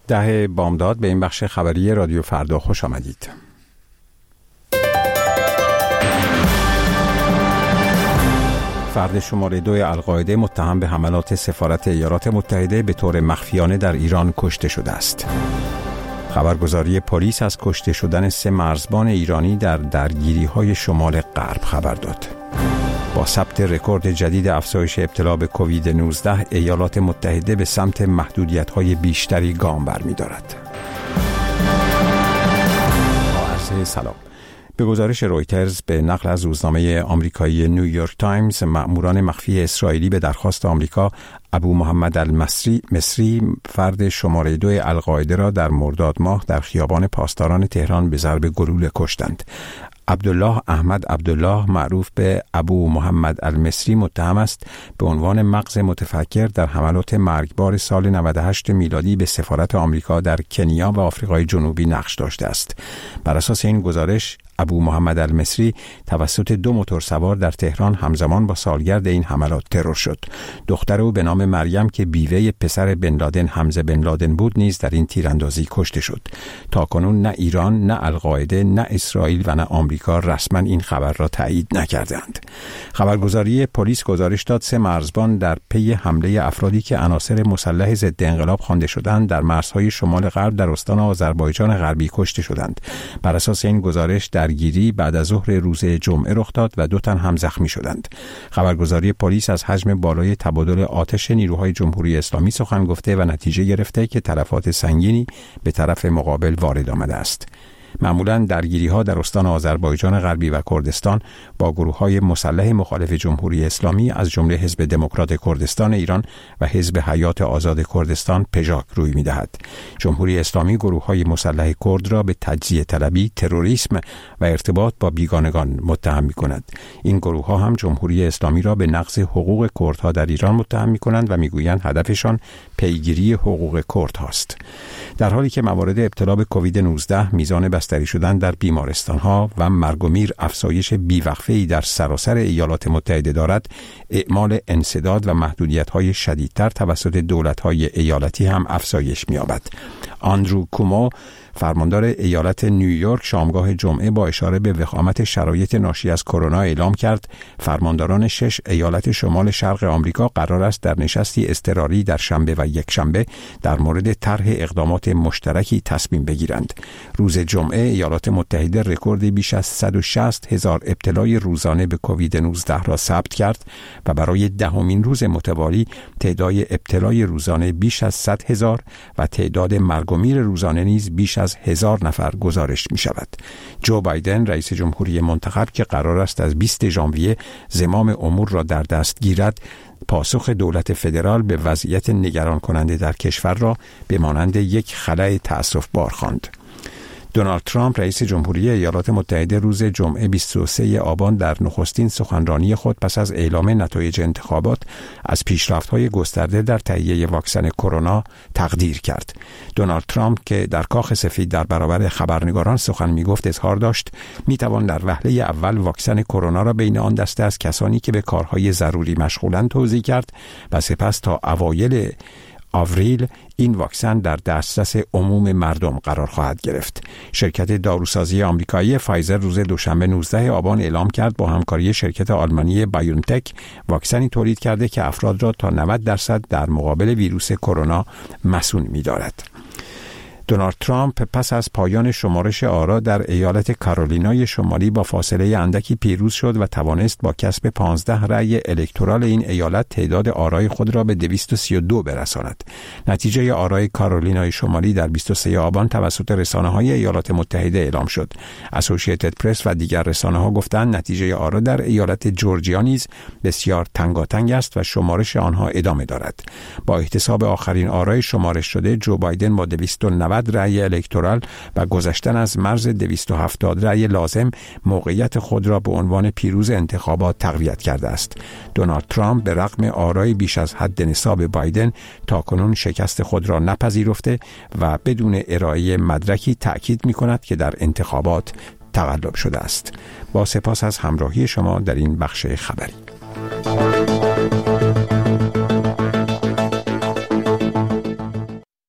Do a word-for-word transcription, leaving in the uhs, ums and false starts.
ده بامداد به این بخش خبری رادیو فردا خوش آمدید. فرد شماره دو القاعده متهم به حملات سفارت ایالات متحده به طور مخفیانه در ایران کشته شده است. خبرگزاری پلیس از کشته شدن سه مرزبان ایرانی در درگیری‌های شمال غرب خبر داد. با ثبت رکورد جدید افزایش ابتلا به کووید نوزده، ایالات متحده به سمت محدودیت‌های بیشتری گام برمی‌دارد. عرض سلام. به گزارش رویترز به نقل از روزنامه آمریکایی نیویورک تایمز، مأموران مخفی اسرائیلی به درخواست آمریکا ابو محمد المصری مصری فرد شماره دو القاعده را در مرداد ماه در خیابان پاسداران تهران به ضرب گلوله کشتند. عبدالله احمد عبدالله معروف به ابو محمد المصری متهم است به عنوان مغز متفکر در حملات مرگبار سال نود و هشت میلادی به سفارت آمریکا در کنیا و آفریقای جنوبی نقش داشته است. بر اساس این گزارش، ابو محمد المصری توسط دو موتورسوار در تهران همزمان با سالگرد این حملات ترور شد. دختر او به نام مریم که بیوه پسر بن لادن حمزه بن لادن بود نیز در این تیراندازی کشته شد. تاکنون نه ایران، نه القاعده، نه اسرائیل و نه آمریکا رسما این خبر را تایید نکردند. خبرگزاری پلیس گزارش داد سه مرزبان در پی حمله افرادی که عناصر مسلح ضد انقلاب خوانده شدند در مرزهای شمال غرب در استان آذربایجان غربی کشته شدند. بر اساس این گزارش درگیری بعد از ظهر روز جمعه رخ داد و دو تن هم زخمی شدند. خبرگزاری پلیس از حجم بالای تبادل آتش نیروهای جمهوری اسلامی سخن گفته و نتیجه گرفته که تلفات سنگینی به طرف مقابل وارد آمده است. معمولاً درگیری‌ها در استان آذربایجان غربی و کردستان با گروه‌های مسلح مخالف جمهوری اسلامی از جمله حزب دموکرات کردستان ایران و حزب حیات آزاد کردستان پژاک روی می‌دهد. جمهوری اسلامی گروه‌های مسلح کرد را به تجزیه طلبی، تروریسم و ارتباط با بیگانگان متهم می‌کند. این گروه‌ها هم جمهوری اسلامی را به نقض حقوق کردها در ایران متهم می‌کنند و می‌گویند هدفشان پیگیری حقوق کردهاست. در حالی که موارد ابتلا به کووید نوزده، میزان بستری شدن در بیمارستان‌ها و مرگ و میر افزایش بیوقفه‌ای در سراسر ایالات متحده دارد، اعمال انسداد و محدودیت‌های شدیدتر توسط دولت‌های ایالتی هم افزایش می‌یابد. آندرو کومو، فرماندار ایالت نیویورک، شامگاه جمعه با اشاره به وخامت شرایط ناشی از کرونا اعلام کرد فرمانداران شش ایالت شمال شرق آمریکا قرار است در نشستی اضطراری در شنبه و یک شنبه در مورد طرح اقدامات مشترکی تصمیم بگیرند. روز جمعه ایالات متحده رکورد بیش از صد و شصت هزار ابتلای روزانه به کووید نوزده را ثبت کرد و برای دهمین روز متوالی تعداد ابتلای روزانه بیش از صد هزار و تعداد مرگ و میر روزانه نیز بیش از هزار نفر گزارش می شود. جو بایدن رئیس جمهوری منتخب که قرار است از بیست ژانویه زمام امور را در دست گیرد، پاسخ دولت فدرال به وضعیت نگران کننده در کشور را به مانند یک خلأ تأسف‌بار خواند. دونالد ترامپ رئیس جمهوری ایالات متحده روز جمعه بیست و سوم آبان در نخستین سخنرانی خود پس از اعلام نتایج انتخابات از پیشرفت‌های گسترده در تهیه واکسن کرونا تقدیر کرد. دونالد ترامپ که در کاخ سفید در برابر خبرنگاران سخن می‌گفت اظهار داشت می‌توان در وهله اول واکسن کرونا را بین آن دسته از کسانی که به کارهای ضروری مشغولند توزیع کرد و سپس تا اوایل آوریل این واکسن در دسترس عموم مردم قرار خواهد گرفت. شرکت داروسازی آمریکایی فایزر روز دوشنبه نوزدهم آبان اعلام کرد با همکاری شرکت آلمانی بایونتک واکسنی تولید کرده که افراد را تا نود درصد در مقابل ویروس کرونا مصون می‌دارد. دونالد ترامپ پس از پایان شمارش آرا در ایالت کارولینای شمالی با فاصله اندکی پیروز شد و توانست با کسب پانزده رأی الکترال این ایالت تعداد آرای خود را به دویست و سی و دو برساند. نتیجه آرای کارولینای شمالی در بیست و سوم آبان توسط رسانه‌های ایالات متحده اعلام شد. اسوسییتد پرس و دیگر رسانه‌ها گفتند نتیجه آرا در ایالت جورجیا نیز بسیار تنگاتنگ است و شمارش آنها ادامه دارد. با احتساب آخرین آرای شمارش شده، جو بایدن با دویست و نود رأی الکترال و گذشتن از مرز دویست و هفتاد رأی لازم موقعیت خود را به عنوان پیروز انتخابات تقویت کرده است. دونالد ترامپ به رغم آرای بیش از حد نصاب بایدن تاکنون شکست خود را نپذیرفته و بدون ارائه مدرکی تأکید می‌کند که در انتخابات تغلب شده است. با سپاس از همراهی شما در این بخش خبری.